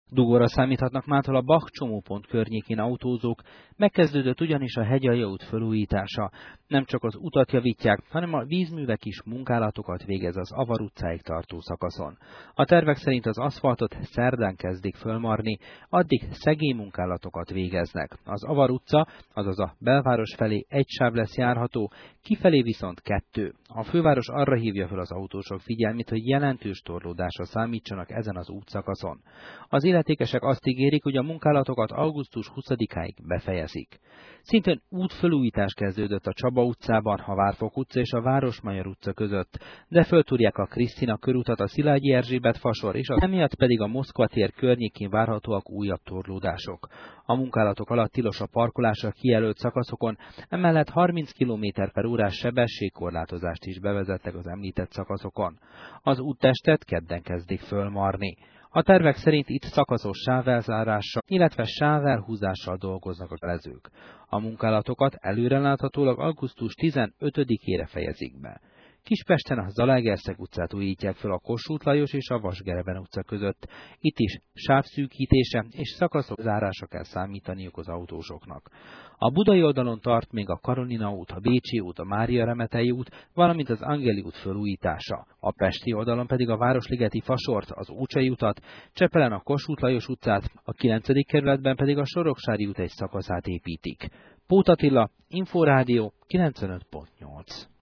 Dugóra számíthatnak mától a Bach csomópont környékén autózók, megkezdődött ugyanis a Hegyalja út felújítása. Nem csak az utat javítják, hanem a vízművek is munkálatokat végez az Avar utcáig tartó szakaszon. A tervek szerint az aszfaltot szerdán kezdik fölmarni, addig szegélymunkálatokat végeznek. Az Avar utca, azaz a belváros felé egy sáv lesz járható, kifelé viszont kettő. A főváros arra hívja fel az autósok figyelmét, hogy jelentős torlódásra számítsanak ezen az útszakaszon. Az illetékesek azt ígérik, hogy a munkálatokat augusztus 20-áig befejezik. Szintén útfelújítás kezdődött a Csaba utcában, a Várfok utca és a Városmajor utca között, de föltúrják a Krisztina körutat, a Szilágyi Erzsébet fasor és emiatt pedig a Moszkva tér környékén várhatóak újabb torlódások. A munkálatok alatt tilos a parkolás a kijelölt szakaszokon, emellett 30 km/h sebességkorlátozást is bevezettek az említett szakaszokon. Az úttestet kedden kezdik fölmarni. A tervek szerint itt szakaszos sávelzárással, illetve sávelhúzással dolgoznak a jelezők. A munkálatokat előreláthatólag augusztus 15-ére fejezik be. Kispesten a Zalaegerszeg utcát újítják fel a Kossuth Lajos és a Vasgereben utca között. Itt is sávszűkítése és szakaszok zárása kell számítaniuk az autósoknak. A budai oldalon tart még a Karolina út, a Bécsi út, a Mária Remetei út, valamint az Angeli út felújítása. A pesti oldalon pedig a Városligeti fasort, az Ócsai utat, Csepelen a Kossuth Lajos utcát, a 9. kerületben pedig a Soroksári út egy szakaszát építik. Póth Attila, Inforádió 95.8.